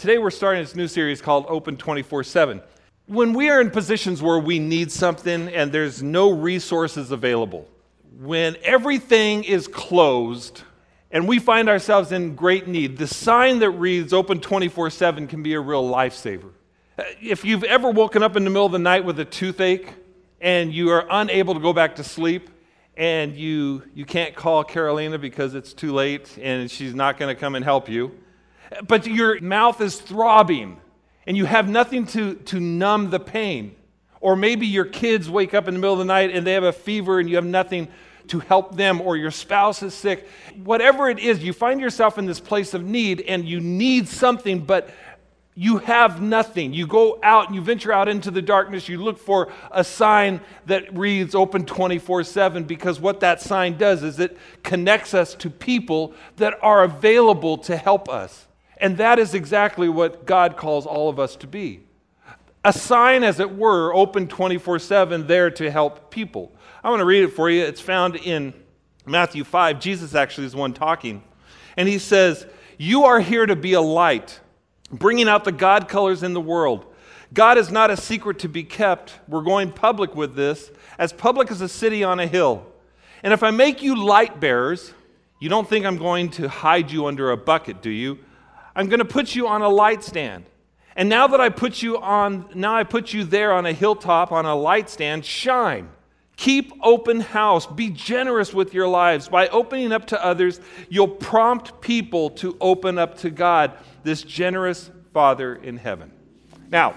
Today we're starting this new series called Open 24/7. When we are in positions where we need something and there's no resources available, when everything is closed and we find ourselves in great need, the sign that reads Open 24/7 can be a real lifesaver. If you've ever woken up in the middle of the night with a toothache and you are unable to go back to sleep and you can't call Carolina because it's too late and she's not going to come and help you, but your mouth is throbbing and you have nothing to numb the pain. Or maybe your kids wake up in the middle of the night and they have a fever and you have nothing to help them, or your spouse is sick. Whatever it is, you find yourself in this place of need and you need something, but you have nothing. You go out and you venture out into the darkness. You look for a sign that reads Open 24/7, because what that sign does is it connects us to people that are available to help us. And that is exactly what God calls all of us to be. A sign, as it were, open 24/7, there to help people. I want to read it for you. It's found in Matthew 5. Jesus actually is the one talking. And he says, "You are here to be a light, bringing out the God colors in the world. God is not a secret to be kept. We're going public with this, as public as a city on a hill. And if I make you light bearers, you don't think I'm going to hide you under a bucket, do you? I'm going to put you on a light stand. And now I put you there on a hilltop, on a light stand, shine. Keep open house. Be generous with your lives. By opening up to others, you'll prompt people to open up to God, this generous Father in heaven." Now,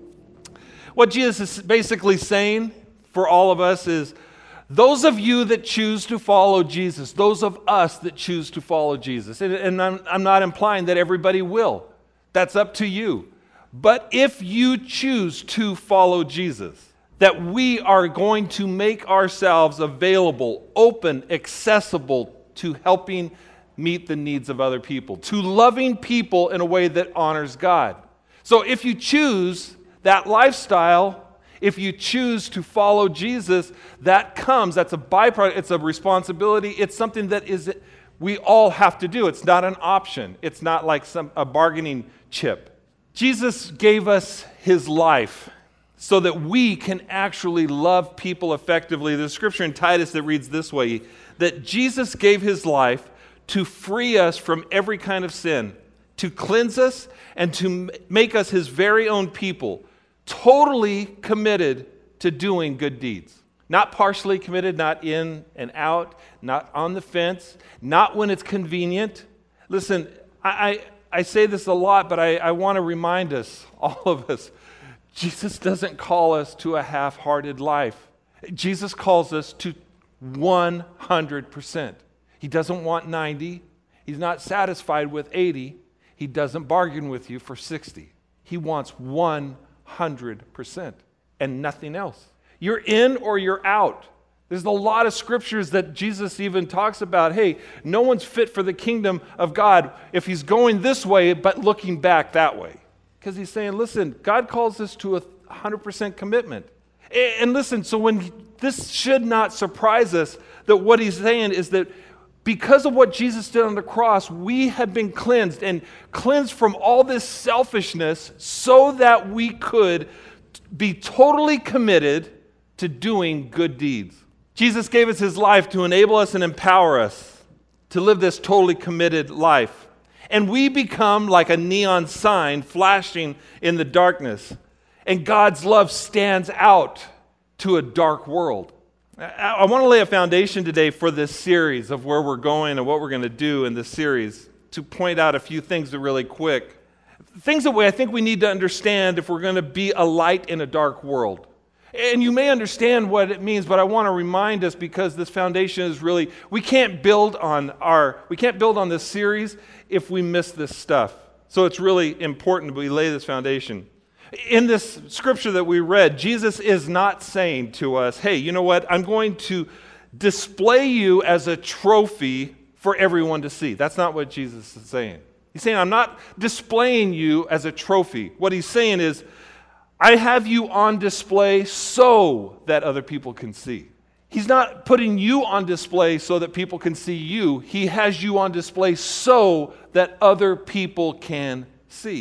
what Jesus is basically saying for all of us is, those of you that choose to follow Jesus, those of us that choose to follow Jesus, and I'm not implying that everybody will. That's up to you. But if you choose to follow Jesus, that we are going to make ourselves available, open, accessible to helping meet the needs of other people, to loving people in a way that honors God. So if you choose that lifestyle, if you choose to follow Jesus, that's a byproduct, it's a responsibility, it's something that we all have to do. It's not an option. It's not like a bargaining chip. Jesus gave us his life so that we can actually love people effectively. There's a scripture in Titus that reads this way, that Jesus gave his life to free us from every kind of sin, to cleanse us and to make us his very own people, totally committed to doing good deeds. Not partially committed, not in and out, not on the fence, not when it's convenient. Listen, I say this a lot, but I want to remind us, all of us, Jesus doesn't call us to a half-hearted life. Jesus calls us to 100%. He doesn't want 90. He's not satisfied with 80. He doesn't bargain with you for 60. He wants 100% and nothing else. You're in or you're out. There's a lot of scriptures that Jesus even talks about, hey, no one's fit for the kingdom of God if he's going this way but looking back that way. Because he's saying, listen, God calls us to 100% commitment. And listen, so this should not surprise us, that what he's saying is that because of what Jesus did on the cross, we have been cleansed from all this selfishness so that we could be totally committed to doing good deeds. Jesus gave us his life to enable us and empower us to live this totally committed life. And we become like a neon sign flashing in the darkness. And God's love stands out to a dark world. I want to lay a foundation today for this series of where we're going and what we're going to do in this series, to point out a few things really quick. Things that I think we need to understand if we're going to be a light in a dark world. And you may understand what it means, but I want to remind us, because this foundation is really, we can't build on this series if we miss this stuff. So it's really important that we lay this foundation. In this scripture that we read, Jesus is not saying to us, hey, you know what? I'm going to display you as a trophy for everyone to see. That's not what Jesus is saying. He's saying, I'm not displaying you as a trophy. What he's saying is, I have you on display so that other people can see. He's not putting you on display so that people can see you. He has you on display so that other people can see.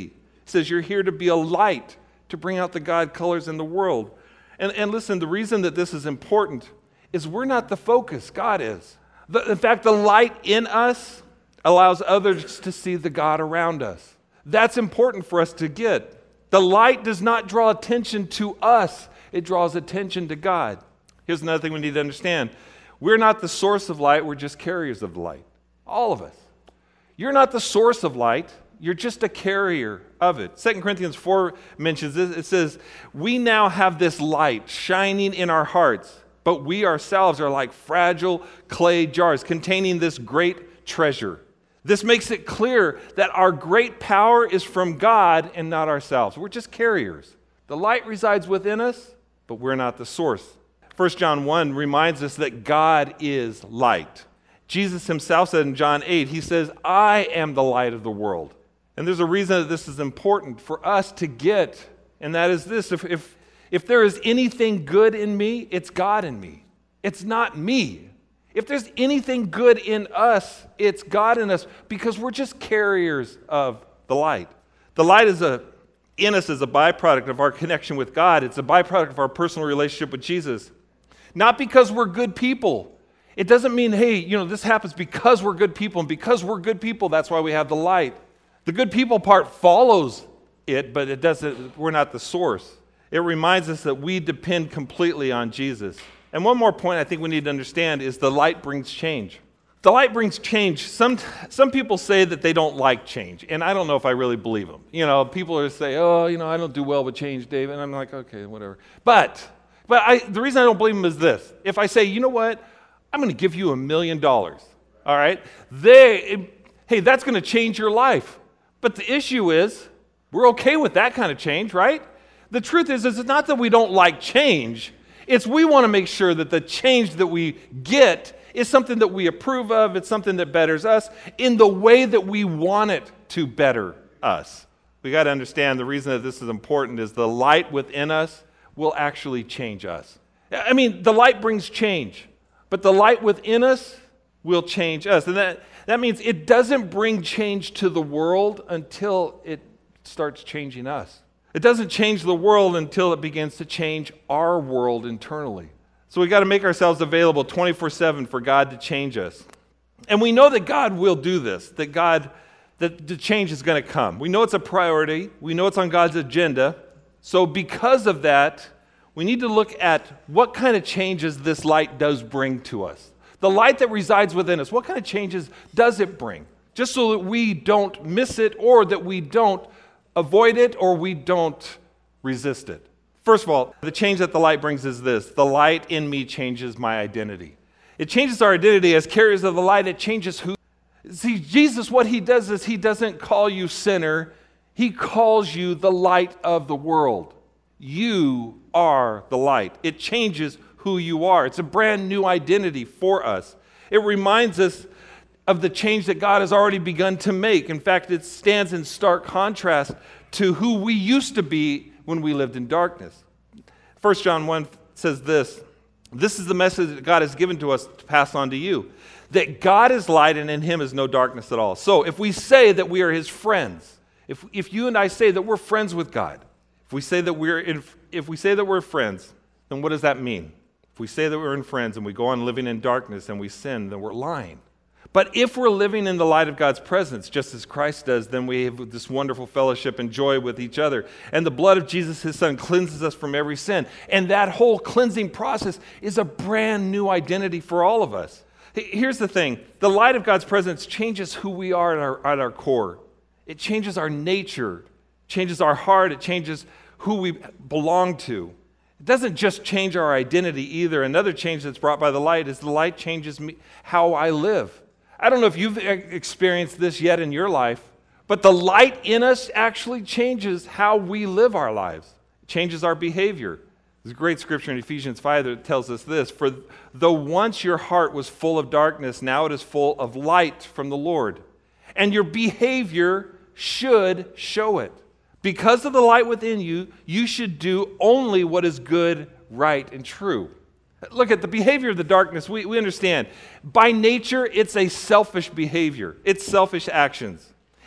It says you're here to be a light, to bring out the God colors in the world. And listen, the reason that this is important is we're not the focus, God is. In fact, the light in us allows others to see the God around us. That's important for us to get. The light does not draw attention to us. It draws attention to God. Here's another thing we need to understand. We're not the source of light. We're just carriers of the light. All of us. You're not the source of light. You're just a carrier of it. 2 Corinthians 4 mentions this. It says, we now have this light shining in our hearts, but we ourselves are like fragile clay jars containing this great treasure. This makes it clear that our great power is from God and not ourselves. We're just carriers. The light resides within us, but we're not the source. 1 John 1 reminds us that God is light. Jesus himself said in John 8, he says, I am the light of the world. And there's a reason that this is important for us to get, and that is this. If there is anything good in me, it's God in me. It's not me. If there's anything good in us, it's God in us, because we're just carriers of the light. The light in us is a byproduct of our connection with God. It's a byproduct of our personal relationship with Jesus. Not because we're good people. It doesn't mean, hey, this happens because we're good people, and because we're good people, that's why we have the light. The good people part follows it, but it doesn't. We're not the source. It reminds us that we depend completely on Jesus. And one more point I think we need to understand is the light brings change. The light brings change. Some people say that they don't like change, and I don't know if I really believe them. People are say, I don't do well with change, David. And I'm like, okay, whatever. But the reason I don't believe them is this. If I say, you know what, I'm going to give you $1 million, all right? Hey, that's going to change your life. But the issue is, we're okay with that kind of change, right? The truth is it's not that we don't like change. It's we want to make sure that the change that we get is something that we approve of. It's something that betters us in the way that we want it to better us. We got to understand the reason that this is important is the light within us will actually change us. I mean, the light brings change, but the light within us will change us. And that means it doesn't bring change to the world until it starts changing us. It doesn't change the world until it begins to change our world internally. So we got to make ourselves available 24/7 for God to change us. And we know that God will do this, that the change is going to come. We know it's a priority. We know it's on God's agenda. So because of that, we need to look at what kind of changes this light does bring to us. The light that resides within us, what kind of changes does it bring? Just so that we don't miss it, or that we don't avoid it, or we don't resist it. First of all, the change that the light brings is this. The light in me changes my identity. It changes our identity as carriers of the light. It changes who. See, Jesus, what he does is he doesn't call you sinner. He calls you the light of the world. You are the light. It changes who you are. It's a brand new identity for us. It reminds us of the change that God has already begun to make. In fact, it stands in stark contrast to who we used to be when we lived in darkness. 1 John 1 says this. This is the message that God has given to us to pass on to you. That God is light and in him is no darkness at all. So if we say that we are his friends, if you and I say that we're friends with God, if we say that we're friends, then what does that mean? If we say that we're friends and we go on living in darkness and we sin, then we're lying. But if we're living in the light of God's presence, just as Christ does, then we have this wonderful fellowship and joy with each other. And the blood of Jesus, his son, cleanses us from every sin. And that whole cleansing process is a brand new identity for all of us. Here's the thing. The light of God's presence changes who we are at our core. It changes our nature, changes our heart, it changes who we belong to. It doesn't just change our identity either. Another change that's brought by the light is the light changes me, how I live. I don't know if you've experienced this yet in your life, but the light in us actually changes how we live our lives. It changes our behavior. There's a great scripture in Ephesians 5 that tells us this. For though once your heart was full of darkness, now it is full of light from the Lord. And your behavior should show it. Because of the light within you, you should do only what is good, right, and true. Look at the behavior of the darkness. We understand. By nature, it's a selfish behavior. It's selfish actions.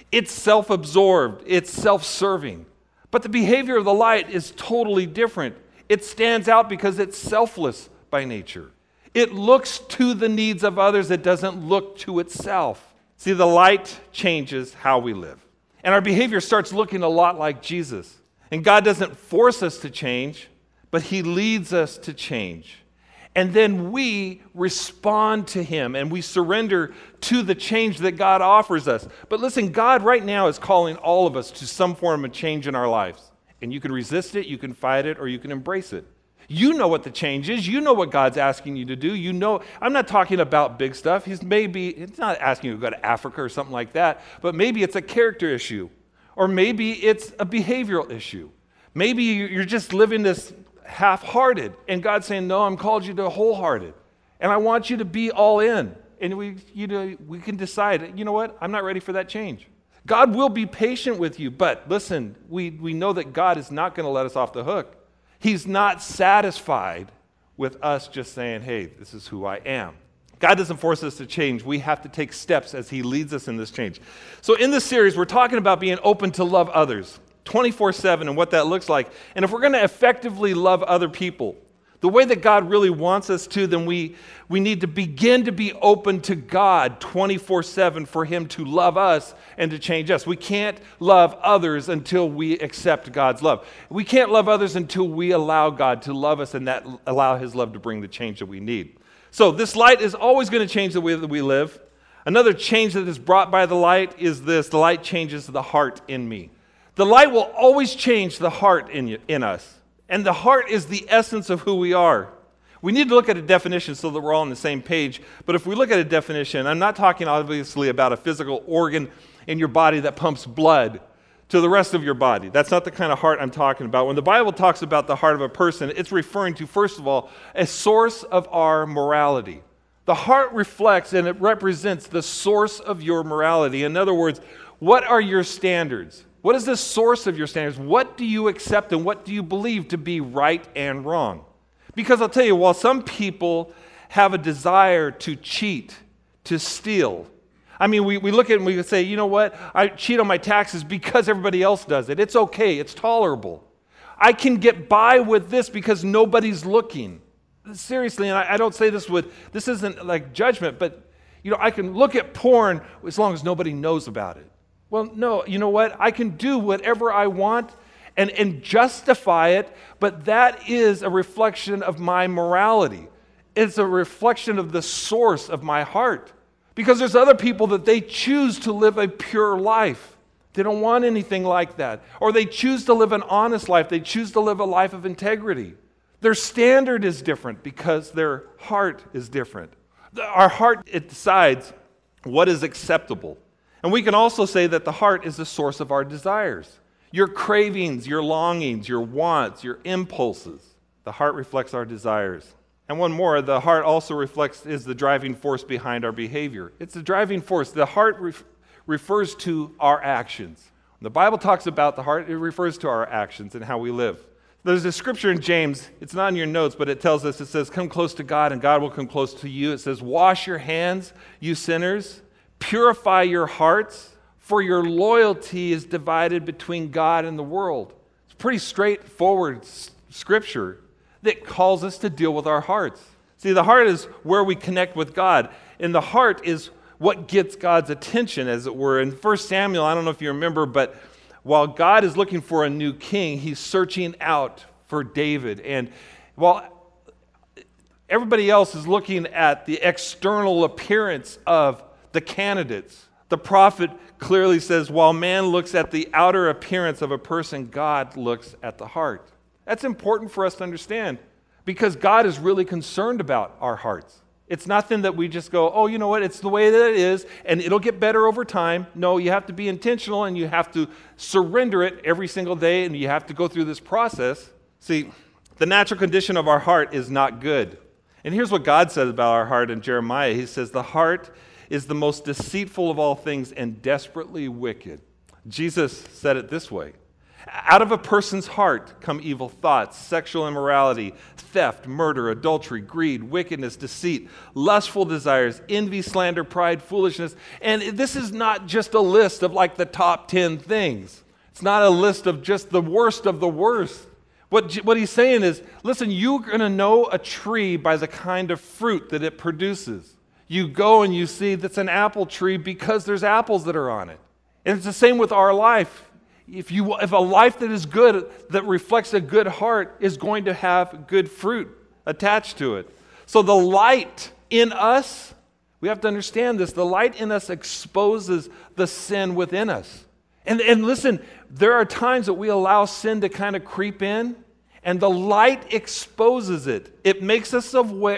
It's self-absorbed. It's self-serving. But the behavior of the light is totally different. It stands out because it's selfless by nature. It looks to the needs of others. It doesn't look to itself. See, the light changes how we live. And our behavior starts looking a lot like Jesus. And God doesn't force us to change, but he leads us to change. And then we respond to him and we surrender to the change that God offers us. But listen, God right now is calling all of us to some form of change in our lives. And you can resist it, you can fight it, or you can embrace it. You know what the change is. You know what God's asking you to do. You know, I'm not talking about big stuff. It's not asking you to go to Africa or something like that, but maybe it's a character issue, or maybe it's a behavioral issue. Maybe you're just living this half-hearted, and God's saying, no, I'm called you to wholehearted, and I want you to be all in. And we can decide, you know what, I'm not ready for that change. God will be patient with you, but listen, we know that God is not going to let us off the hook. He's not satisfied with us just saying, hey, this is who I am. God doesn't force us to change. We have to take steps as he leads us in this change. So in this series, we're talking about being open to love others 24/7 and what that looks like. And if we're going to effectively love other people, the way that God really wants us to, then we need to begin to be open to God 24/7 for him to love us and to change us. We can't love others until we accept God's love. We can't love others until we allow God to love us and that allow his love to bring the change that we need. So this light is always going to change the way that we live. Another change that is brought by the light is this: the light changes the heart in me. The light will always change the heart in us. And the heart is the essence of who we are. We need to look at a definition so that we're all on the same page. But if we look at a definition, I'm not talking obviously about a physical organ in your body that pumps blood to the rest of your body. That's not the kind of heart I'm talking about. When the Bible talks about the heart of a person, it's referring to, first of all, a source of our morality. The heart reflects and it represents the source of your morality. In other words, what are your standards? What is the source of your standards? What do you accept and what do you believe to be right and wrong? Because I'll tell you, while some people have a desire to cheat, to steal, I mean, we look at it and we say, you know what? I cheat on my taxes because everybody else does it. It's okay. It's tolerable. I can get by with this because nobody's looking. Seriously, and I don't say this isn't like judgment, but I can look at porn as long as nobody knows about it. Well, no, you know what? I can do whatever I want and justify it, but that is a reflection of my morality. It's a reflection of the source of my heart. Because there's other people that they choose to live a pure life. They don't want anything like that. Or they choose to live an honest life. They choose to live a life of integrity. Their standard is different because their heart is different. Our heart, it decides what is acceptable. And we can also say that the heart is the source of our desires. Your cravings, your longings, your wants, your impulses. The heart reflects our desires. And one more, the heart also is the driving force behind our behavior. It's the driving force. The heart refers to our actions. When the Bible talks about the heart, it refers to our actions and how we live. There's a scripture in James, it's not in your notes, but it tells us, it says, come close to God and God will come close to you. It says, wash your hands, you sinners. Purify your hearts, for your loyalty is divided between God and the world. It's pretty straightforward scripture that calls us to deal with our hearts. See, the heart is where we connect with God, and the heart is what gets God's attention, as it were. In 1 Samuel, I don't know if you remember, but while God is looking for a new king, he's searching out for David. And while everybody else is looking at the external appearance of the candidates, the prophet clearly says, while man looks at the outer appearance of a person, God looks at the heart. That's important for us to understand because God is really concerned about our hearts. It's nothing that we just go, oh, you know what, it's the way that it is, and it'll get better over time. No, you have to be intentional, and you have to surrender it every single day, and you have to go through this process. See, the natural condition of our heart is not good. And here's what God says about our heart in Jeremiah. He says, the heart is the most deceitful of all things and desperately wicked. Jesus said it this way. Out of a person's heart come evil thoughts, sexual immorality, theft, murder, adultery, greed, wickedness, deceit, lustful desires, envy, slander, pride, foolishness. And this is not just a list of like the top 10 things. It's not a list of just the worst of the worst. What he's saying is, listen, you're going to know a tree by the kind of fruit that it produces. You go and you see that's an apple tree because there's apples that are on it. And it's the same with our life. If a life that is good, that reflects a good heart, is going to have good fruit attached to it. So the light in us, we have to understand this, the light in us exposes the sin within us. And listen, there are times that we allow sin to kind of creep in, and the light exposes it. It makes us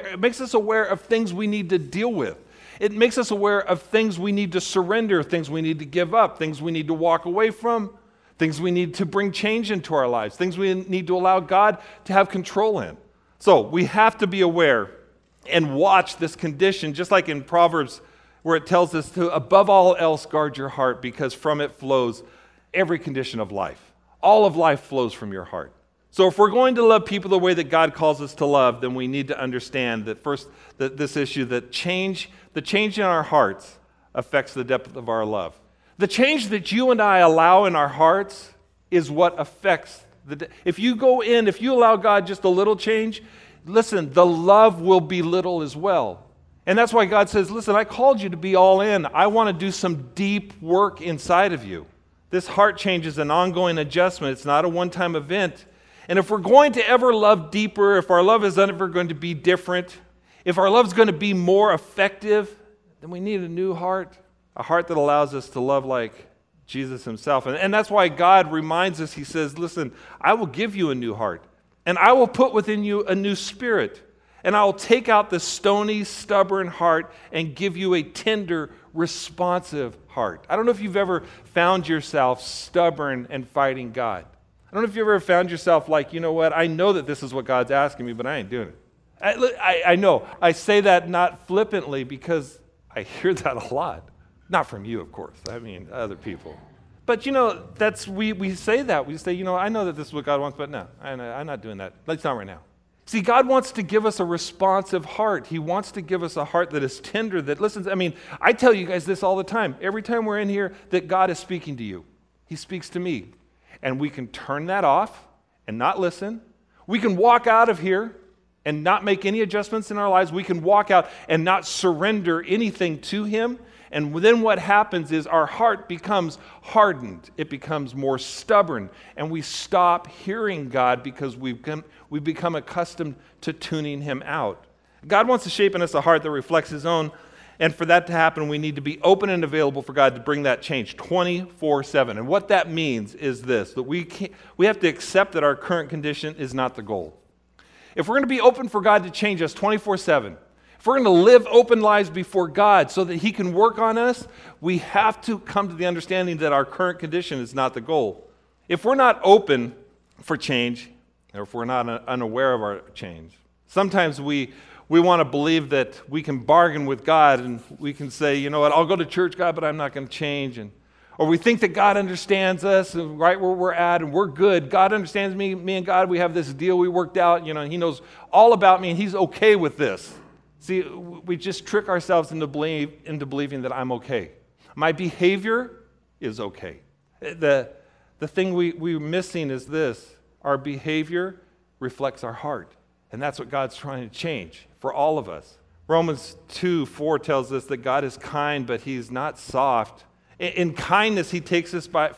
aware of things we need to deal with. It makes us aware of things we need to surrender, things we need to give up, things we need to walk away from, things we need to bring change into our lives, things we need to allow God to have control in. So we have to be aware and watch this condition, just like in Proverbs where it tells us to, above all else, guard your heart because from it flows every condition of life. All of life flows from your heart. So if we're going to love people the way that God calls us to love, then we need to understand that first, that this issue, that the change in our hearts affects the depth of our love. The change that you and I allow in our hearts is what affects if you allow God just a little change, listen, the love will be little as well. And that's why God says, listen, I called you to be all in. I want to do some deep work inside of you. This heart change is an ongoing adjustment. It's not a one-time event. And if we're going to ever love deeper, if our love is ever going to be different, if our love is going to be more effective, then we need a new heart. A heart that allows us to love like Jesus himself. And that's why God reminds us, he says, listen, I will give you a new heart. And I will put within you a new spirit. And I will take out the stony, stubborn heart and give you a tender, responsive heart. I don't know if you've ever found yourself stubborn and fighting God. I don't know if you've ever found yourself like, you know what, I know that this is what God's asking me, but I ain't doing it. I know. I say that not flippantly because I hear that a lot. Not from you, of course. I mean, other people. But, we say that. We say, I know that this is what God wants, but no, I'm not doing that. At least not right now. See, God wants to give us a responsive heart. He wants to give us a heart that is tender, that listens. I mean, I tell you guys this all the time. Every time we're in here, that God is speaking to you. He speaks to me. And we can turn that off and not listen. We can walk out of here and not make any adjustments in our lives. We can walk out and not surrender anything to Him. And then what happens is our heart becomes hardened. It becomes more stubborn. And we stop hearing God because we've become accustomed to tuning Him out. God wants to shape in us a heart that reflects His own. And for that to happen, we need to be open and available for God to bring that change 24/7. And what that means is this, that we have to accept that our current condition is not the goal. If we're going to be open for God to change us 24/7, if we're going to live open lives before God so that He can work on us, we have to come to the understanding that our current condition is not the goal. If we're not open for change, or if we're not unaware of our change, sometimes we want to believe that we can bargain with God and we can say, you know what, I'll go to church, God, but I'm not going to change. Or we think that God understands us and right where we're at and we're good. God understands me and God, we have this deal we worked out, and He knows all about me and He's okay with this. See, we just trick ourselves into believing that I'm okay. My behavior is okay. The thing we're missing is this. Our behavior reflects our heart. And that's what God's trying to change for all of us. Romans 2:4 tells us that God is kind, but He's not soft. In kindness, He takes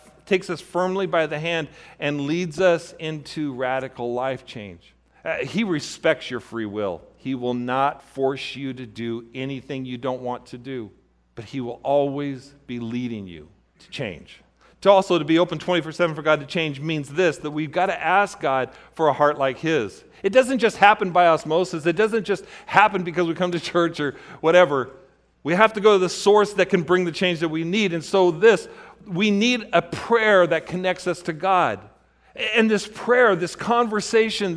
us firmly by the hand and leads us into radical life change. He respects your free will. He will not force you to do anything you don't want to do, but He will always be leading you to change. To be open 24/7 for God to change means this, that we've got to ask God for a heart like His. It doesn't just happen by osmosis. It doesn't just happen because we come to church or whatever. We have to go to the source that can bring the change that we need. And so we need a prayer that connects us to God. And this prayer, this conversation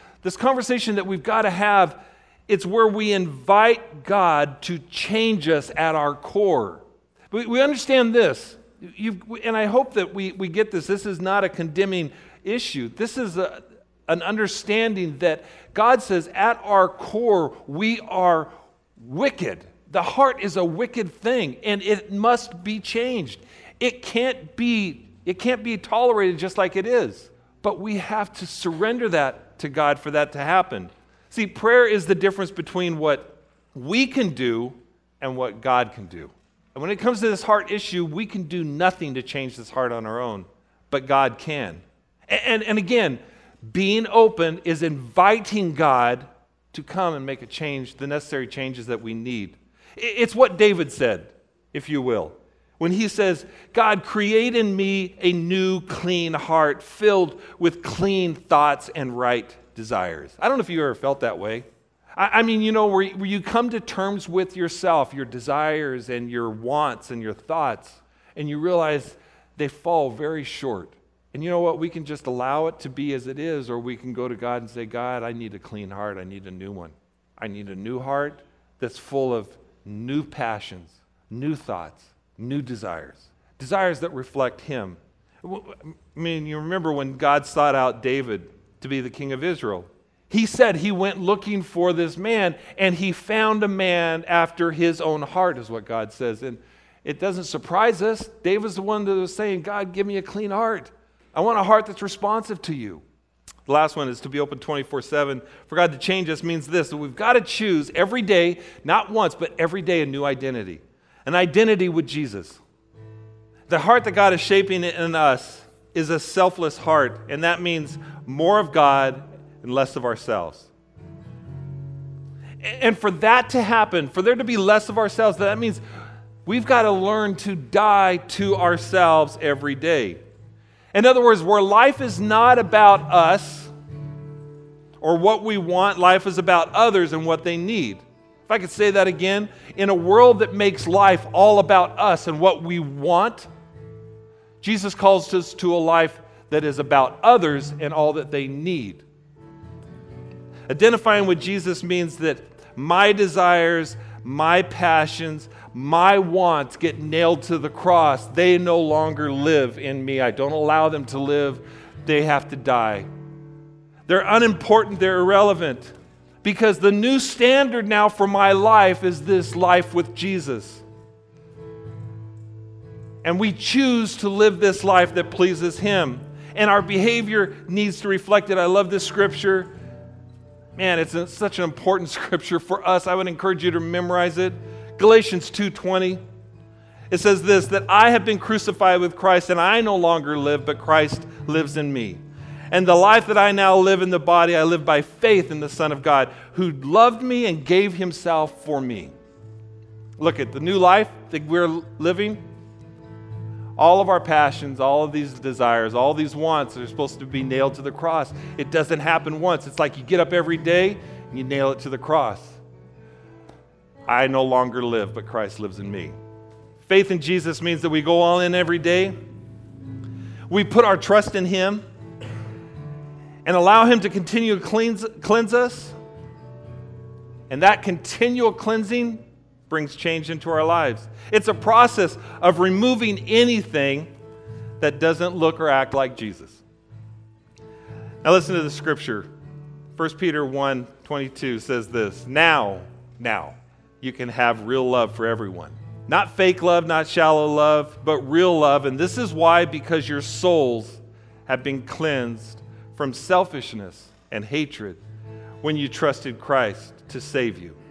that we've got to have, it's where we invite God to change us at our core. We understand this. And I hope that we get this. This is not a condemning issue. This is an understanding that God says at our core, we are wicked. The heart is a wicked thing, and it must be changed. It can't be tolerated just like it is. But we have to surrender that to God for that to happen. See, prayer is the difference between what we can do and what God can do. And when it comes to this heart issue, we can do nothing to change this heart on our own, but God can. And again, being open is inviting God to come and make a change, the necessary changes that we need. It's what David said, if you will, when he says, God, create in me a new clean heart filled with clean thoughts and right desires. I don't know if you ever felt that way. I mean, you know, where you come to terms with yourself, your desires and your wants and your thoughts, and you realize they fall very short. And you know what? We can just allow it to be as it is, or we can go to God and say, God, I need a clean heart. I need a new one. I need a new heart that's full of new passions, new thoughts, new desires, desires that reflect Him. I mean, you remember when God sought out David to be the king of Israel. He said he went looking for this man, and he found a man after his own heart, is what God says. And it doesn't surprise us. David's the one that was saying, God, give me a clean heart. I want a heart that's responsive to you. The last one is to be open 24/7. For God to change us means this, that we've got to choose every day, not once, but every day, a new identity. An identity with Jesus. The heart that God is shaping in us is a selfless heart, and that means more of God and less of ourselves. And for that to happen, for there to be less of ourselves, that means we've got to learn to die to ourselves every day. In other words, where life is not about us or what we want, life is about others and what they need. If I could say that again, in a world that makes life all about us and what we want, Jesus calls us to a life that is about others and all that they need. Identifying with Jesus means that my desires, my passions, my wants get nailed to the cross. They no longer live in me. I don't allow them to live. They have to die. They're unimportant. They're irrelevant. Because the new standard now for my life is this life with Jesus. And we choose to live this life that pleases Him. And our behavior needs to reflect it. I love this scripture. Man, it's such an important scripture for us. I would encourage you to memorize it. Galatians 2:20. It says this, that I have been crucified with Christ, and I no longer live, but Christ lives in me. And the life that I now live in the body, I live by faith in the Son of God, who loved me and gave Himself for me. Look at the new life that we're living. All of our passions, all of these desires, all these wants are supposed to be nailed to the cross. It doesn't happen once. It's like you get up every day and you nail it to the cross. I no longer live, but Christ lives in me. Faith in Jesus means that we go all in every day. We put our trust in Him and allow Him to continue to cleanse us. And that continual cleansing brings change into our lives. It's a process of removing anything that doesn't look or act like Jesus. Now listen to the scripture. 1 Peter 1:22 says this, Now, you can have real love for everyone. Not fake love, not shallow love, but real love. And this is why, because your souls have been cleansed from selfishness and hatred when you trusted Christ to save you.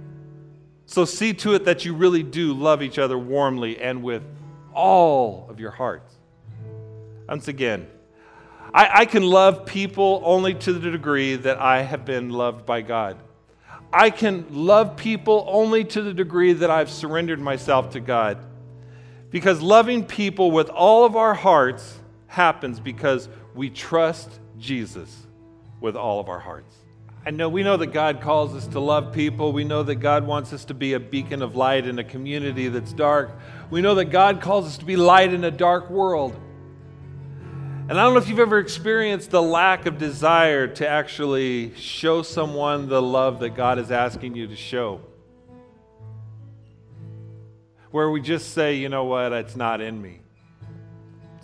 So see to it that you really do love each other warmly and with all of your hearts. Once again, I can love people only to the degree that I have been loved by God. I can love people only to the degree that I've surrendered myself to God. Because loving people with all of our hearts happens because we trust Jesus with all of our hearts. We know that God calls us to love people. We know that God wants us to be a beacon of light in a community that's dark. We know that God calls us to be light in a dark world. And I don't know if you've ever experienced the lack of desire to actually show someone the love that God is asking you to show. Where we just say, you know what, it's not in me.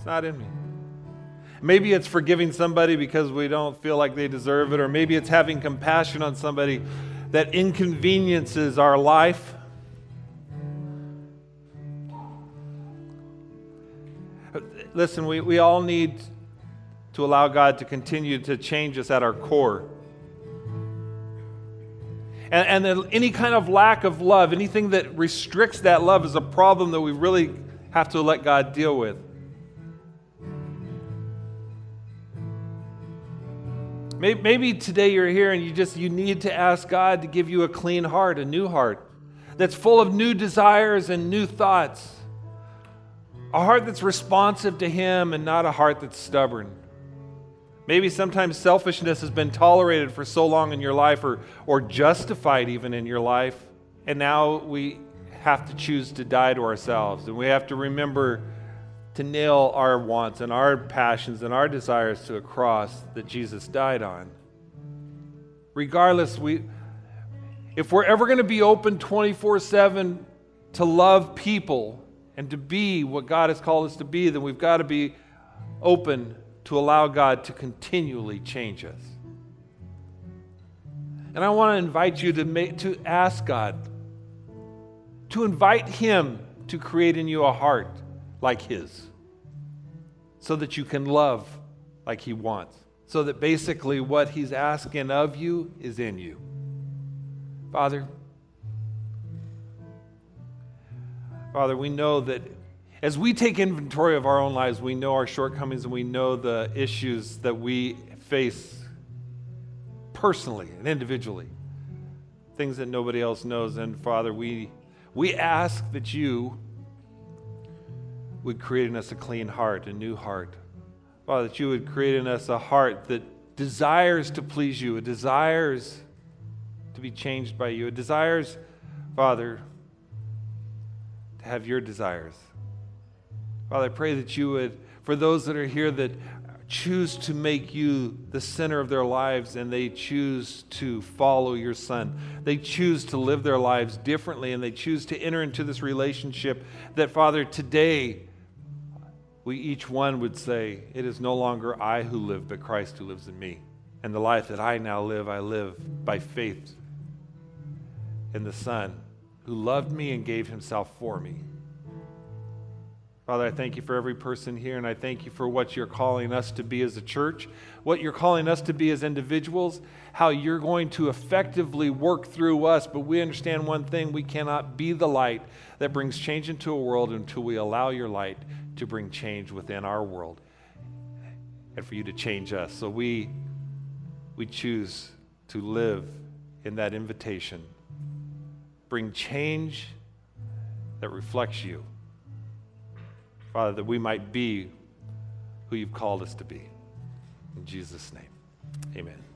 It's not in me. Maybe it's forgiving somebody because we don't feel like they deserve it, or maybe it's having compassion on somebody that inconveniences our life. Listen, we all need to allow God to continue to change us at our core. And any kind of lack of love, anything that restricts that love is a problem that we really have to let God deal with. Maybe today you're here and you need to ask God to give you a clean heart, a new heart that's full of new desires and new thoughts. A heart that's responsive to Him and not a heart that's stubborn. Maybe sometimes selfishness has been tolerated for so long in your life, or justified even in your life, and now we have to choose to die to ourselves, and we have to remember to nail our wants and our passions and our desires to a cross that Jesus died on. Regardless, if we're ever going to be open 24/7 to love people and to be what God has called us to be, then we've got to be open to allow God to continually change us. And I want to invite you to ask God, to invite Him to create in you a heart like His, so that you can love like He wants, so that basically what He's asking of you is in you. Father, we know that as we take inventory of our own lives, we know our shortcomings and we know the issues that we face personally and individually, things that nobody else knows. And Father, we ask that You would create in us a clean heart, a new heart. Father, that You would create in us a heart that desires to please You, it desires to be changed by You, it desires, Father, to have Your desires. Father, I pray that You would, for those that are here that choose to make You the center of their lives and they choose to follow Your Son, they choose to live their lives differently and they choose to enter into this relationship, that, Father, today we each one would say, it is no longer I who live, but Christ who lives in me. And the life that I now live, I live by faith in the Son who loved me and gave Himself for me. Father, I thank You for every person here, and I thank You for what You're calling us to be as a church, what You're calling us to be as individuals, how You're going to effectively work through us. But we understand one thing: we cannot be the light that brings change into a world until we allow Your light to bring change within our world and for You to change us. So we choose to live in that invitation. Bring change that reflects You. Father, that we might be who You've called us to be. In Jesus' name, amen.